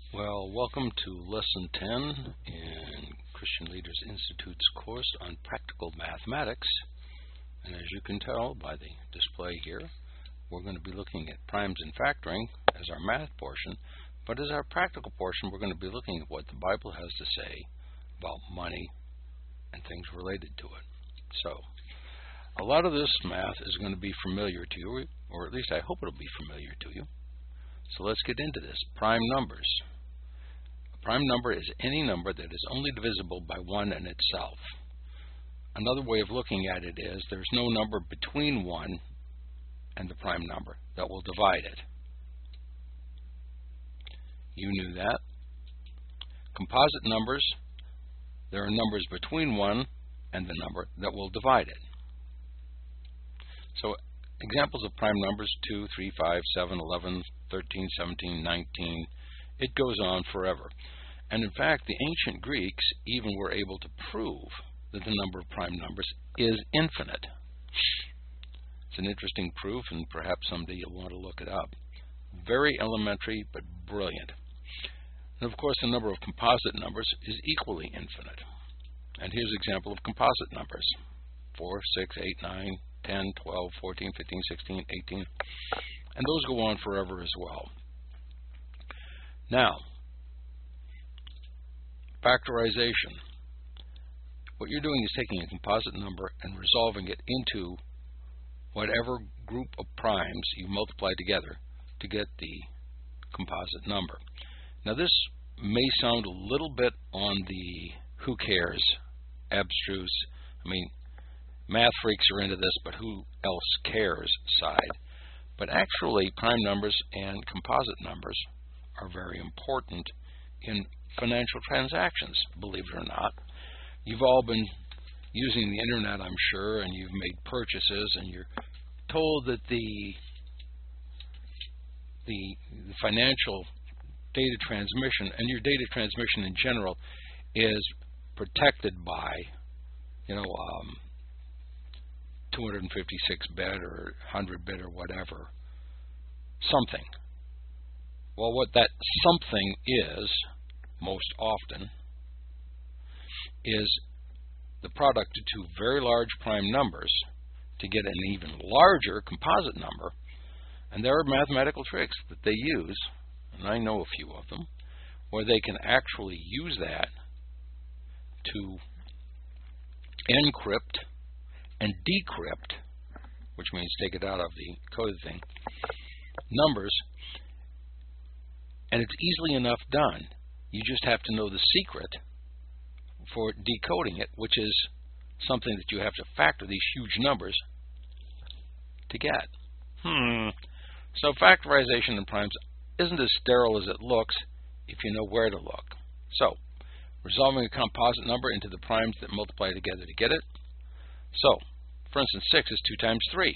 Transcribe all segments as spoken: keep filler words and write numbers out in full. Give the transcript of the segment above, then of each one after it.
Well, welcome to Lesson ten in Christian Leaders Institute's course on practical mathematics. And as you can tell by the display here, we're going to be looking at primes and factoring as our math portion, but as our practical portion, we're going to be looking at what the Bible has to say about money and things related to it. So, a lot of this math is going to be familiar to you, or at least I hope it'll be familiar to you. So let's get into this. Prime numbers. A prime number is any number that is only divisible by one and itself. Another way of looking at it is there's no number between one and the prime number that will divide it. You knew that. Composite numbers, there are numbers between one and the number that will divide it. So examples of prime numbers: two, three, five, seven, eleven, thirteen, seventeen, nineteen. It goes on forever. And in fact, the ancient Greeks even were able to prove that the number of prime numbers is infinite. It's an interesting proof, and perhaps someday you'll want to look it up. Very elementary, but brilliant. And of course, the number of composite numbers is equally infinite. And here's an example of composite numbers: four, six, eight, nine, ten, twelve, fourteen, fifteen, sixteen, eighteen. And those go on forever as well. Now, factorization. What you're doing is taking a composite number and resolving it into whatever group of primes you multiply together to get the composite number. Now, this may sound a little bit on the who cares, abstruse, I mean, math freaks are into this, but who else cares side. But actually, prime numbers and composite numbers are very important in financial transactions, believe it or not. You've all been using the internet, I'm sure, and you've made purchases, and you're told that the the, the financial data transmission and your data transmission in general is protected by, you know, um, two hundred fifty-six bit or one hundred bit or whatever, something. Well, what that something is, most often, is the product of two very large prime numbers to get an even larger composite number. And there are mathematical tricks that they use, and I know a few of them, where they can actually use that to encrypt and decrypt, which means take it out of the code thing, numbers, and it's easily enough done. You just have to know the secret for decoding it, which is something that you have to factor these huge numbers to get. Hmm. So factorization in primes isn't as sterile as it looks if you know where to look. So, resolving a composite number into the primes that multiply together to get it. So, for instance, six is two times three.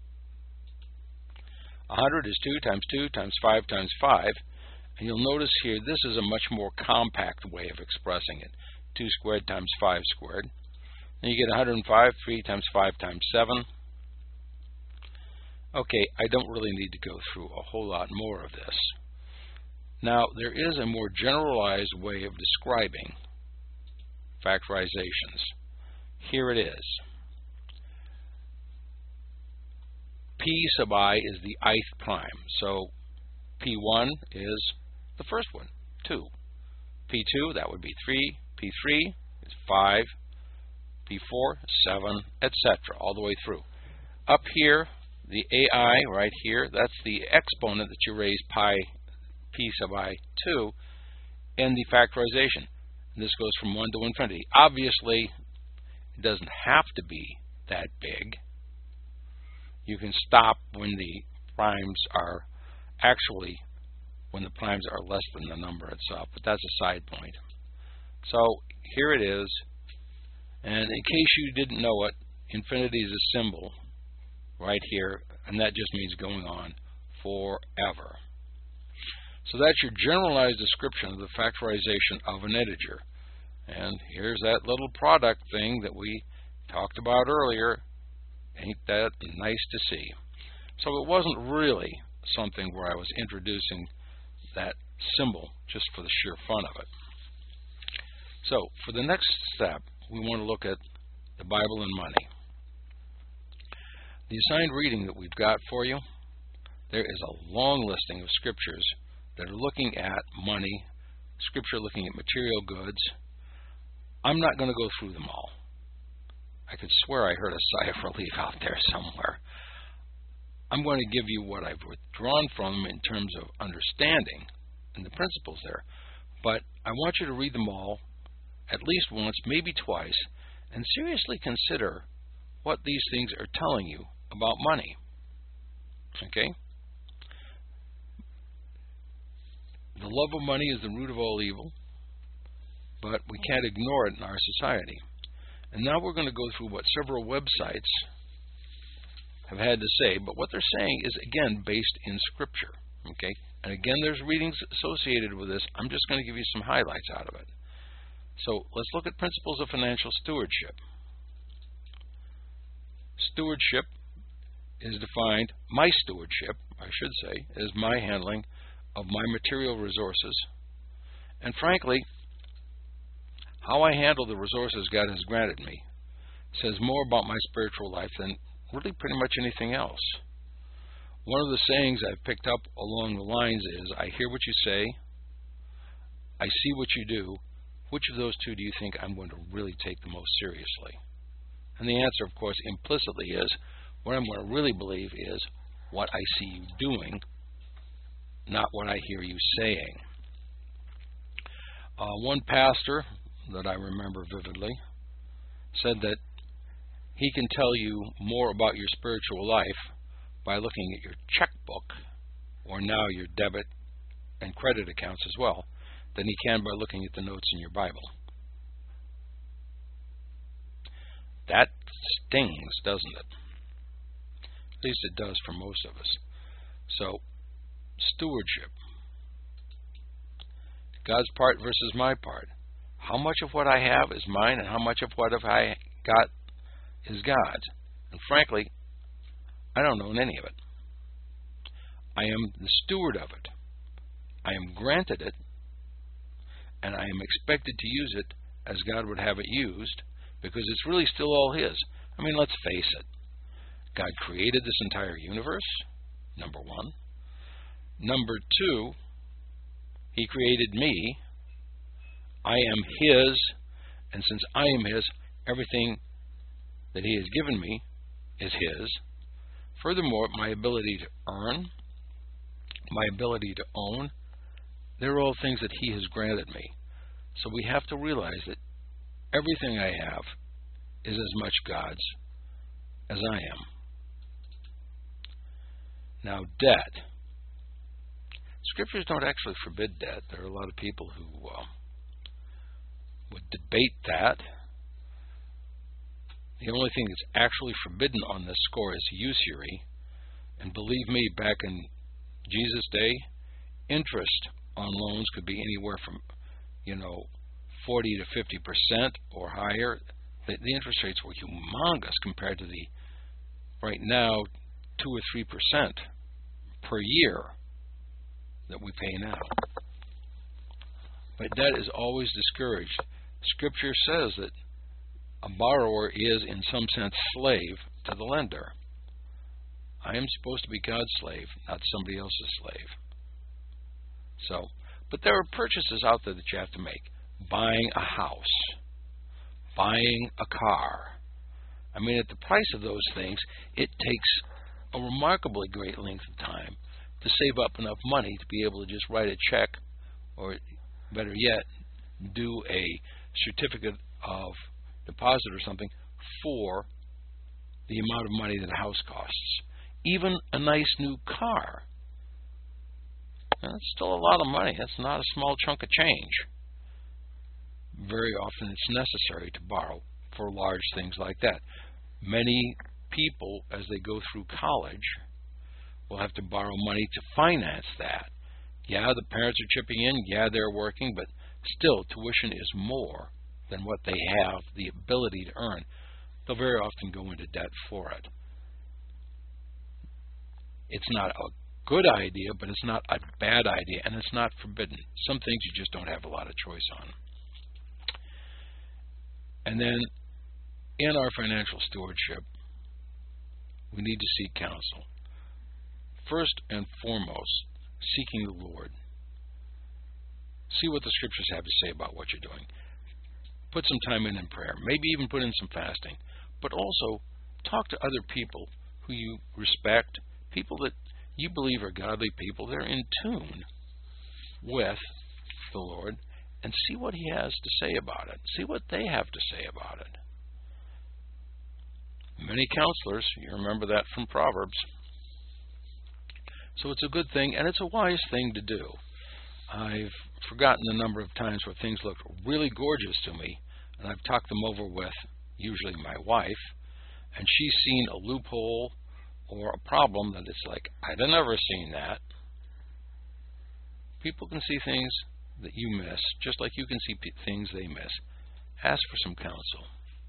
one hundred is two times two times five times five. And you'll notice here this is a much more compact way of expressing it. two squared times five squared. Then you get one hundred five, three times five times seven. Okay, I don't really need to go through a whole lot more of this. Now, there is a more generalized way of describing factorizations. Here it is. P sub I is the ith prime. So P one is the first one, two. P two, that would be three. P three is five. P four, seven, et cetera, all the way through. Up here, the A I right here, that's the exponent that you raise pi P sub I to in the factorization. And this goes from one to infinity. Obviously, it doesn't have to be that big. You can stop when the primes are actually when the primes are less than the number itself, but that's a side point. So here it is, and in case you didn't know it, infinity is a symbol right here, and that just means going on forever. So that's your generalized description of the factorization of an integer. And here's that little product thing that we talked about earlier. Ain't that nice to see? So it wasn't really something where I was introducing that symbol just for the sheer fun of it. So for the next step, we want to look at the Bible and money. The assigned reading that we've got for you, there is a long listing of scriptures that are looking at money, scripture looking at material goods. I'm not going to go through them all. I could swear I heard a sigh of relief out there somewhere. I'm going to give you what I've withdrawn from them in terms of understanding and the principles there. But I want you to read them all at least once, maybe twice, and seriously consider what these things are telling you about money. Okay? The love of money is the root of all evil, but we can't ignore it in our society. And now we're going to go through what several websites have had to say, but what they're saying is, again, based in Scripture. Okay? And again, there's readings associated with this. I'm just going to give you some highlights out of it. So let's look at principles of financial stewardship. Stewardship is defined, my stewardship, I should say, is my handling of my material resources. And frankly, how I handle the resources God has granted me says more about my spiritual life than really pretty much anything else. One of the sayings I've picked up along the lines is, I hear what you say, I see what you do. Which of those two do you think I'm going to really take the most seriously? And the answer, of course, implicitly is, what I'm going to really believe is what I see you doing, not what I hear you saying. Uh, one pastor that I remember vividly said that he can tell you more about your spiritual life by looking at your checkbook, or now your debit and credit accounts as well, than he can by looking at the notes in your Bible. That stings, doesn't it? At least it does for most of us. So, stewardship. God's part versus my part. How much of what I have is mine, and how much of what have I got is God's? And frankly, I don't own any of it. I am the steward of it. I am granted it, and I am expected to use it as God would have it used, because it's really still all His. I mean, let's face it. God created this entire universe, number one. Number two, He created me. I am His, and since I am His, everything that He has given me is His. Furthermore, my ability to earn, my ability to own, they're all things that He has granted me. So we have to realize that everything I have is as much God's as I am. Now, debt. Scriptures don't actually forbid debt. There are a lot of people who uh, would debate that. The only thing that's actually forbidden on this score is usury. And believe me, back in Jesus' day, interest on loans could be anywhere from, you know, forty to fifty percent or higher. The, the interest rates were humongous compared to the, right now, two or three percent per year that we pay now. But debt is always discouraged. Scripture says that a borrower is, in some sense, slave to the lender. I am supposed to be God's slave, not somebody else's slave. So, but there are purchases out there that you have to make. Buying a house, buying a car. I mean, at the price of those things, it takes a remarkably great length of time to save up enough money to be able to just write a check, or better yet, do a certificate of deposit or something for the amount of money that a house costs. Even a nice new car. That's still a lot of money. That's not a small chunk of change. Very often it's necessary to borrow for large things like that. Many people, as they go through college, will have to borrow money to finance that. Yeah, the parents are chipping in. Yeah, they're working, but still, tuition is more than what they have the ability to earn. They'll very often go into debt for it. It's not a good idea, but it's not a bad idea, and it's not forbidden. Some things you just don't have a lot of choice on. And then in our financial stewardship, we need to seek counsel. First and foremost, seeking the Lord. See what the Scriptures have to say about what you're doing. Put some time in in prayer. Maybe even put in some fasting. But also, talk to other people who you respect, people that you believe are godly people. They're in tune with the Lord, and see what He has to say about it. See what they have to say about it. Many counselors, you remember that from Proverbs. So it's a good thing, and it's a wise thing to do. I've forgotten the number of times where things look really gorgeous to me, and I've talked them over with usually my wife, and she's seen a loophole or a problem that it's like, I'd have never seen that. People can see things that you miss, just like you can see things they miss. Ask for some counsel.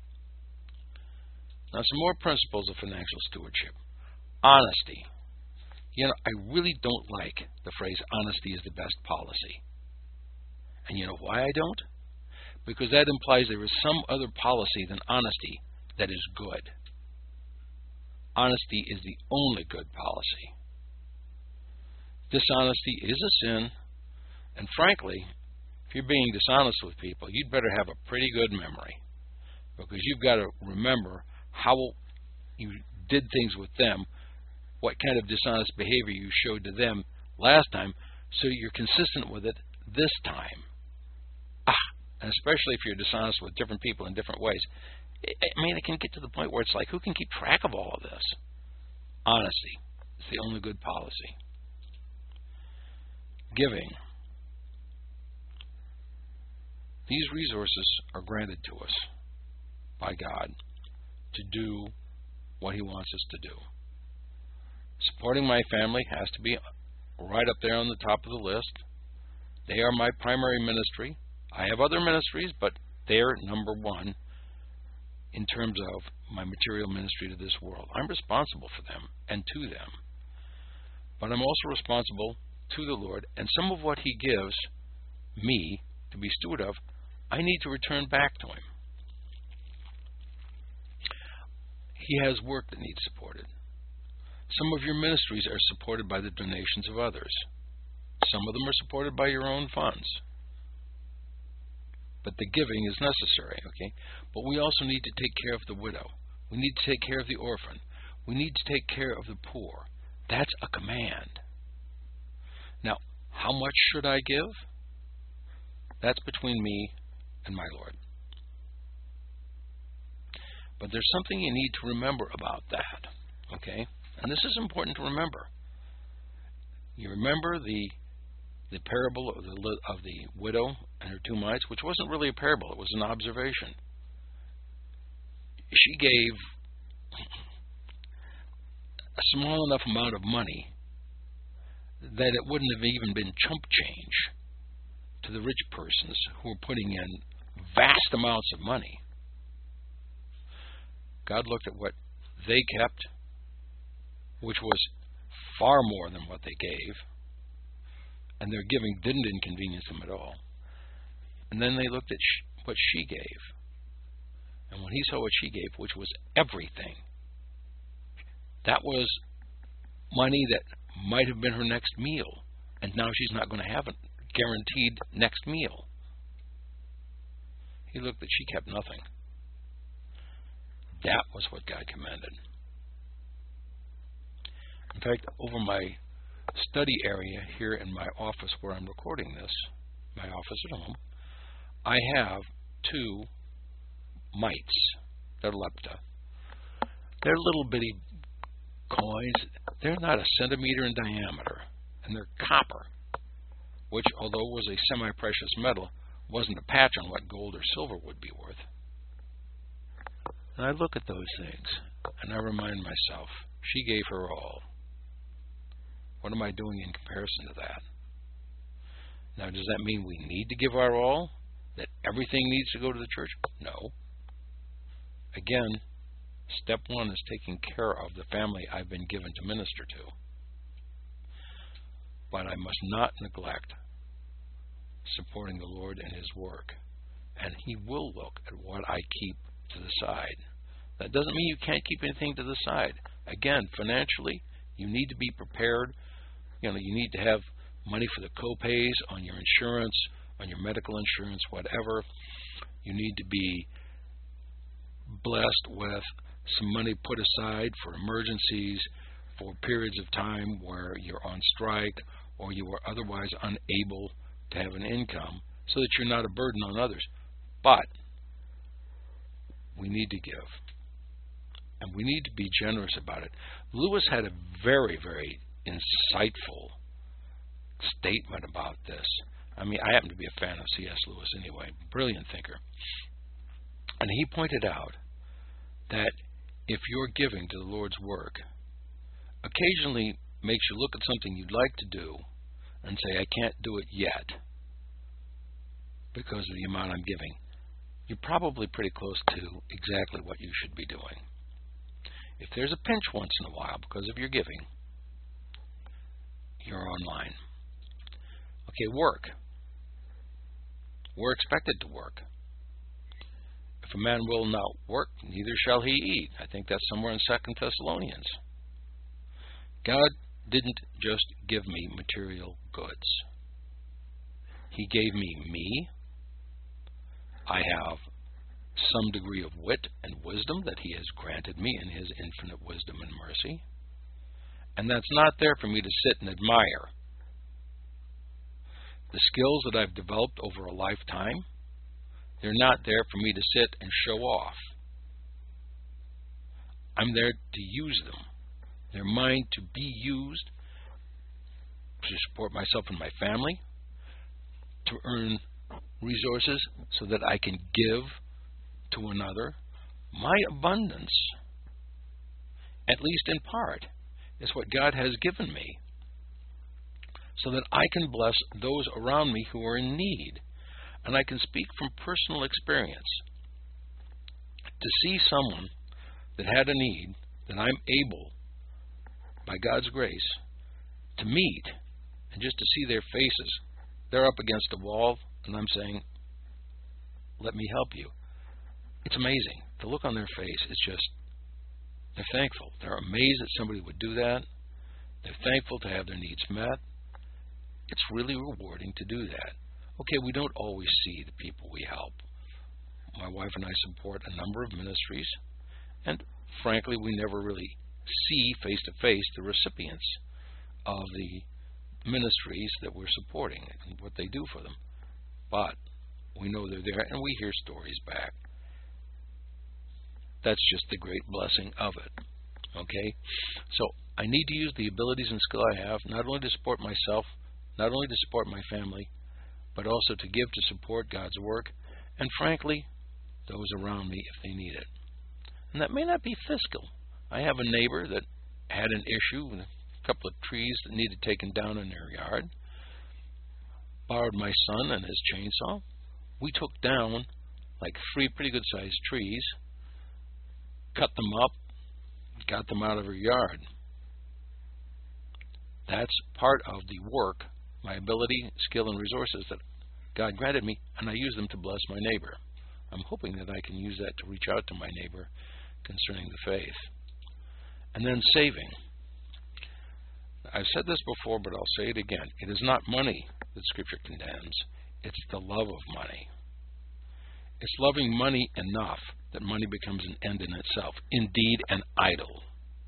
Now, some more principles of financial stewardship. Honesty. You know, I really don't like the phrase honesty is the best policy. And you know why I don't? Because that implies there is some other policy than honesty that is good. Honesty is the only good policy. Dishonesty is a sin, and frankly, if you're being dishonest with people, you'd better have a pretty good memory, because you've got to remember how you did things with them, what kind of dishonest behavior you showed to them last time, so you're consistent with it this time. Ah, and especially if you're dishonest with different people in different ways. I mean, it can get to the point where it's like, who can keep track of all of this? Honesty is the only good policy. Giving. These resources are granted to us by God to do what He wants us to do. Supporting my family has to be right up there on the top of the list. They are my primary ministry. I have other ministries, but they're number one in terms of my material ministry to this world. I'm responsible for them and to them. But I'm also responsible to the Lord, and some of what He gives me to be steward of, I need to return back to Him. He has work that needs supported. Some of your ministries are supported by the donations of others. Some of them are supported by your own funds. But the giving is necessary, okay? But we also need to take care of the widow. We need to take care of the orphan. We need to take care of the poor. That's a command. Now, how much should I give? That's between me and my Lord. But there's something you need to remember about that, okay? And this is important to remember. You remember the the parable of the, of the widow and her two mites, which wasn't really a parable, it was an observation. She gave a small enough amount of money that it wouldn't have even been chump change to the rich persons who were putting in vast amounts of money. God looked at what they kept, which was far more than what they gave, and their giving didn't inconvenience them at all. And then they looked at sh- what she gave. And when He saw what she gave, which was everything, that was money that might have been her next meal, and now she's not going to have a guaranteed next meal. He looked that she kept nothing. That was what God commanded. In fact, over my study area here in my office where I'm recording this, my office at home, I have two mites. They're lepta. They're little bitty coins. They're not a centimeter in diameter, and they're copper, which, although it was a semi-precious metal, wasn't a patch on what gold or silver would be worth. And I look at those things, and I remind myself, she gave her all. What am I doing in comparison to that? Now, does that mean we need to give our all? That everything needs to go to the church? No. Again, step one is taking care of the family I've been given to minister to. but I must not neglect supporting the Lord and His work. And He will look at what I keep to the side. That doesn't mean you can't keep anything to the side. Again, financially, you need to be prepared. You know, you need to have money for the co-pays on your insurance, on your medical insurance, whatever. You need to be blessed with some money put aside for emergencies, for periods of time where you're on strike or you are otherwise unable to have an income, so that you're not a burden on others. But we need to give, and we need to be generous about it. Lewis had a very, very insightful statement about this. I mean, I happen to be a fan of C S Lewis anyway, brilliant thinker. And he pointed out that if you're giving to the Lord's work, occasionally makes you look at something you'd like to do and say, I can't do it yet because of the amount I'm giving. You're probably pretty close to exactly what you should be doing. If there's a pinch once in a while because of your giving, you're online. Okay, work. We're expected to work. If a man will not work, neither shall he eat. I think that's somewhere in Second Thessalonians. God didn't just give me material goods. He gave me me. I have some degree of wit and wisdom that He has granted me in His infinite wisdom and mercy. And that's not there for me to sit and admire. The skills that I've developed over a lifetime, they're not there for me to sit and show off. I'm there to use them. They're mine to be used to support myself and my family, to earn resources so that I can give to another. My abundance, at least in part, is what God has given me, so that I can bless those around me who are in need. And I can speak from personal experience. To see someone that had a need that I'm able, by God's grace, to meet, and just to see their faces, they're up against a wall, and I'm saying, let me help you. It's amazing. The look on their face is just, they're thankful. They're amazed that somebody would do that. They're thankful to have their needs met. It's really rewarding to do that. Okay, we don't always see the people we help. My wife and I support a number of ministries, and frankly, we never really see face-to-face the recipients of the ministries that we're supporting and what they do for them. But we know they're there, and we hear stories back. That's just the great blessing of it. Okay? So I need to use the abilities and skill I have, not only to support myself, not only to support my family, but also to give to support God's work, and frankly, those around me if they need it. And that may not be fiscal. I have a neighbor that had an issue with a couple of trees that needed taken down in their yard. Borrowed my son and his chainsaw. We took down like three pretty good sized trees, cut them up, got them out of her yard. That's part of the work, my ability, skill, and resources that God granted me, and I use them to bless my neighbor. I'm hoping that I can use that to reach out to my neighbor concerning the faith. And then saving. I've said this before, but I'll say it again. It is not money that Scripture condemns. It's the love of money. It's loving money enough that money becomes an end in itself, indeed an idol.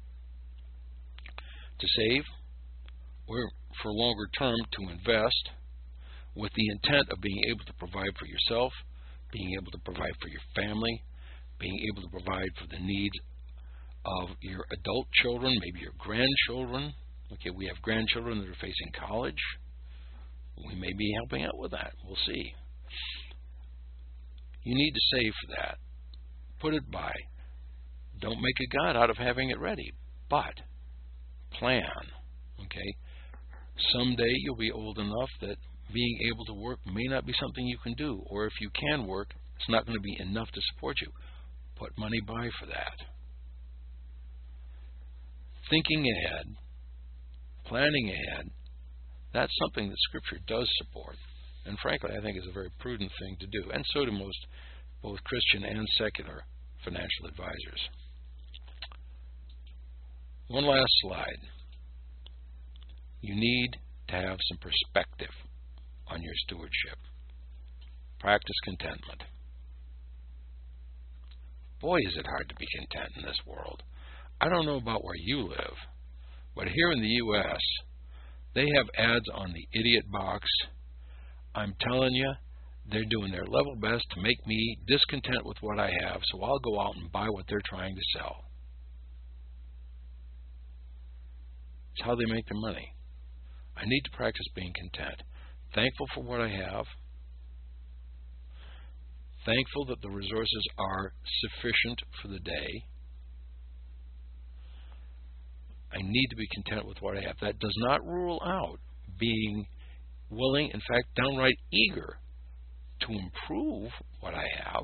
To save, or for longer term to invest, with the intent of being able to provide for yourself, being able to provide for your family, being able to provide for the needs of your adult children, maybe your grandchildren. Okay, we have grandchildren that are facing college. We may be helping out with that. We'll see. You need to save for that. Put it by. Don't make a God out of having it ready, but plan. Okay? Someday you'll be old enough that being able to work may not be something you can do, or if you can work, it's not going to be enough to support you. Put money by for that. Thinking ahead, planning ahead, That's something that Scripture does support, and frankly, I think is a very prudent thing to do, and so do most, both Christian and secular financial advisors. One last slide. You need to have some perspective on your stewardship. Practice contentment. Boy, is it hard to be content in this world. I don't know about where you live, but here in the U S, they have ads on the idiot box. I'm telling you, they're doing their level best to make me discontent with what I have, so I'll go out and buy what they're trying to sell. It's how they make their money. I need to practice being content. Thankful for what I have. Thankful that the resources are sufficient for the day. I need to be content with what I have. That does not rule out being willing, in fact, downright eager to improve what I have.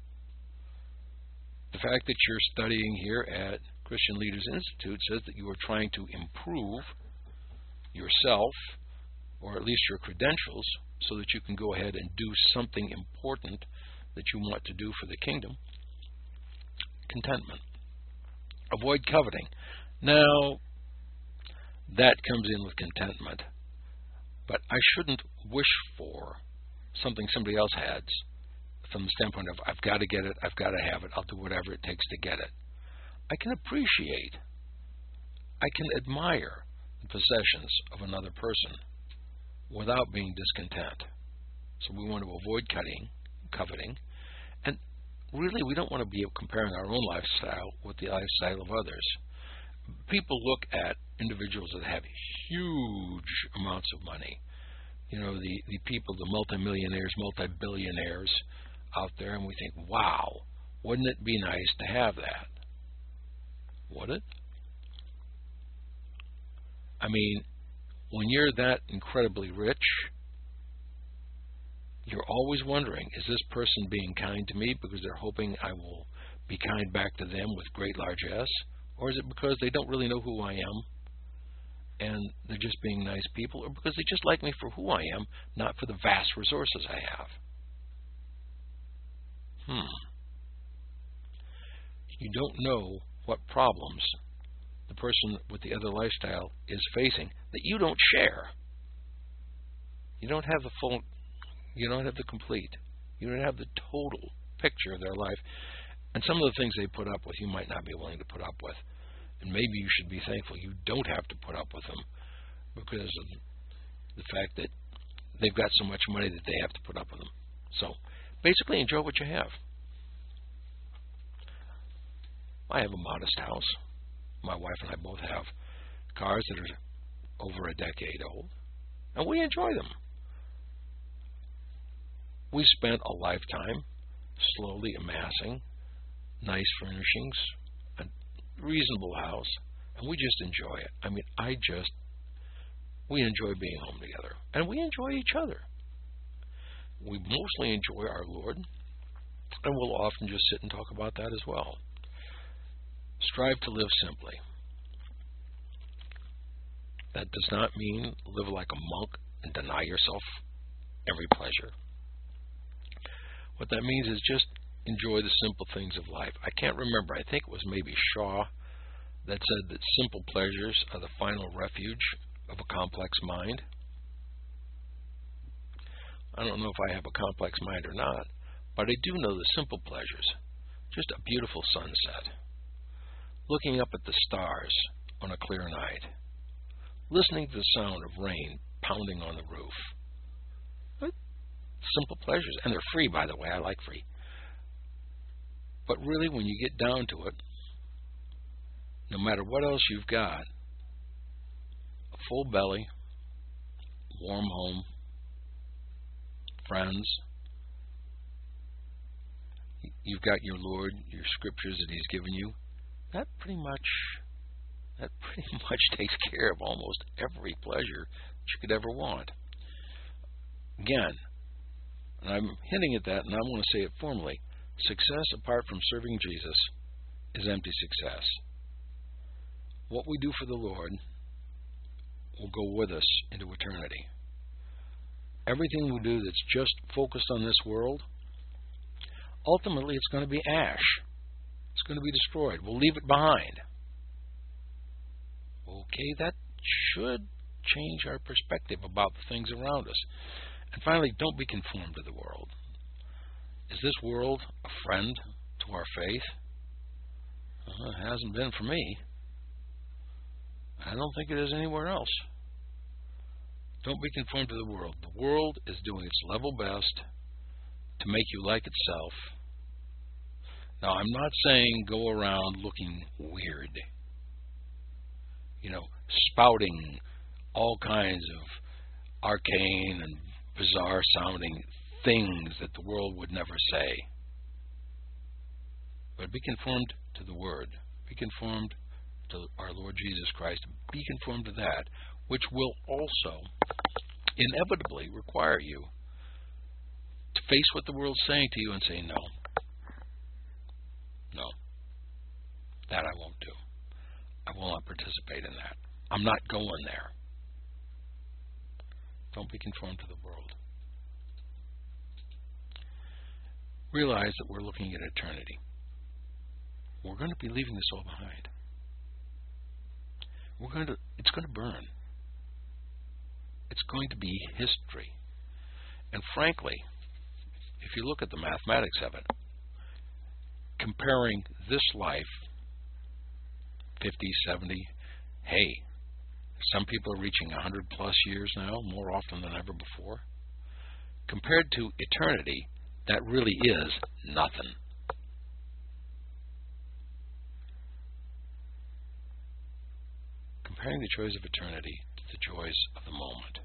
The fact that you're studying here at Christian Leaders Institute says that you are trying to improve yourself, or at least your credentials, so that you can go ahead and do something important that you want to do for the kingdom. Contentment. Avoid coveting. Now, that comes in with contentment, but I shouldn't wish for something somebody else has from the standpoint of, I've got to get it, I've got to have it, I'll do whatever it takes to get it. I can appreciate, I can admire the possessions of another person without being discontent. So we want to avoid cutting, coveting, and really we don't want to be comparing our own lifestyle with the lifestyle of others. People look at individuals that have huge amounts of money. You know, the, the people, the multimillionaires, multi-billionaires out there, and we think, wow, wouldn't it be nice to have that? Would it? I mean, when you're that incredibly rich, you're always wondering, is this person being kind to me because they're hoping I will be kind back to them with great large S? Or is it because they don't really know who I am and they're just being nice people, or because they just like me for who I am, not for the vast resources I have? Hmm. You don't know what problems the person with the other lifestyle is facing that you don't share. You don't have the full, you don't have the complete, you don't have the total picture of their life. And some of the things they put up with, you might not be willing to put up with. And maybe you should be thankful you don't have to put up with them because of the fact that they've got so much money that they have to put up with them. So basically, enjoy what you have. I have a modest house. My wife and I both have cars that are over a decade old, and we enjoy them. We spent a lifetime slowly amassing nice furnishings, a reasonable house, and we just enjoy it. I mean, I just, we enjoy being home together, and we enjoy each other. We mostly enjoy our Lord, and we'll often just sit and talk about that as well. Strive to live simply. That does not mean live like a monk and deny yourself every pleasure. What that means is just enjoy the simple things of life. I can't remember. I think it was maybe Shaw that said that simple pleasures are the final refuge of a complex mind. I don't know if I have a complex mind or not, but I do know the simple pleasures. Just a beautiful sunset, looking up at the stars on a clear night, listening to the sound of rain pounding on the roof. Simple pleasures, and they're free, by the way. I like free. But really, when you get down to it, no matter what else you've got, a full belly, warm home, friends, you've got your Lord, your scriptures that He's given you, that pretty much, that pretty much takes care of almost every pleasure that you could ever want. Again, and I'm hinting at that, and I want to say it formally. Success apart from serving Jesus is empty success. What we do for the Lord will go with us into eternity. Everything we do that's just focused on this world, ultimately it's going to be ash. It's going to be destroyed. We'll leave it behind. Okay, that should change our perspective about the things around us. And finally, don't be conformed to the world. Is this world a friend to our faith? Well, it hasn't been for me. I don't think it is anywhere else. Don't be conformed to the world. The world is doing its level best to make you like itself. Now, I'm not saying go around looking weird, you know, spouting all kinds of arcane and bizarre sounding things that the world would never say. But be conformed to the Word. Be conformed to our Lord Jesus Christ. Be conformed to that, which will also inevitably require you to face what the world's saying to you and say, no, no, that I won't do. I will not participate in that. I'm not going there. Don't be conformed to the world. Realize that we're looking at eternity. We're going to be leaving this all behind. We're going to, it's going to burn. It's going to be history. And frankly, if you look at the mathematics of it, comparing this life, fifty, seventy, hey, some people are reaching one hundred plus years now, more often than ever before. Compared to eternity, that really is nothing. Comparing the joys of eternity to the joys of the moment.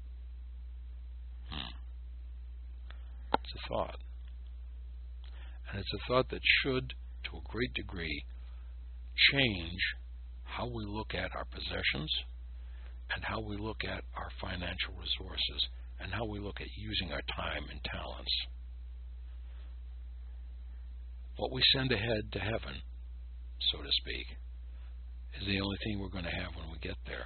Hmm. It's a thought. And it's a thought that should, to a great degree, change how we look at our possessions and how we look at our financial resources and how we look at using our time and talents. What we send ahead to heaven, so to speak, is the only thing we're going to have when we get there.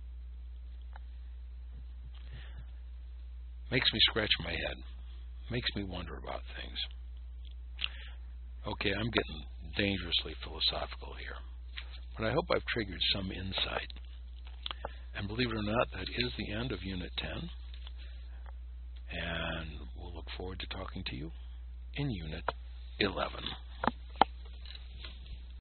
Makes me scratch my head. Makes me wonder about things. Okay, I'm getting dangerously philosophical here, but I hope I've triggered some insight. And believe it or not, that is the end of Unit ten. And we'll look forward to talking to you in Unit eleven.